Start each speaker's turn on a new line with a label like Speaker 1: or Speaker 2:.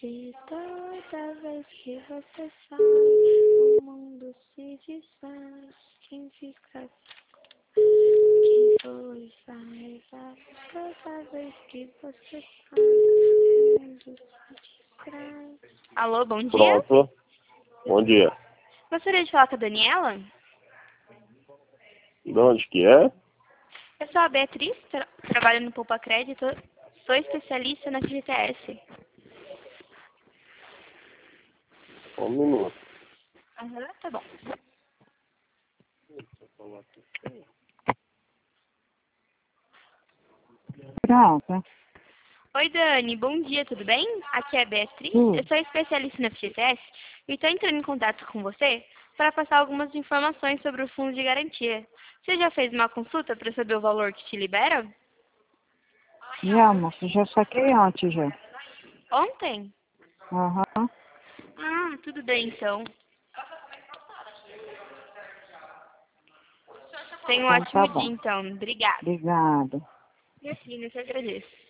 Speaker 1: E toda vez que você sai, o mundo se desfaz. Quem fica, quem foi vai, vai. Toda vez que você sai, o mundo se desfaz. Alô, bom dia.
Speaker 2: Pronto. Bom dia.
Speaker 1: Gostaria de falar com a Daniela?
Speaker 2: De onde que é?
Speaker 1: Eu sou a Beatriz, trabalho no Poupa Crédito, sou especialista na FGTS.
Speaker 2: Um minuto.
Speaker 1: Aham, tá bom.
Speaker 3: Pronto.
Speaker 1: Oi, Dani, bom dia, tudo bem? Aqui é a Beatriz, eu sou especialista na FGTS e estou entrando em contato com você para passar algumas informações sobre o fundo de garantia. Você já fez uma consulta para saber o valor que te libera?
Speaker 3: Já, moça, já saquei antes já.
Speaker 1: Ontem?
Speaker 3: Aham.
Speaker 1: Ah, tudo bem então. Tenha um
Speaker 3: Então
Speaker 1: ótimo
Speaker 3: tá
Speaker 1: dia
Speaker 3: bom.
Speaker 1: então, obrigada.
Speaker 3: Obrigada.
Speaker 1: Minha filha, eu que agradeço.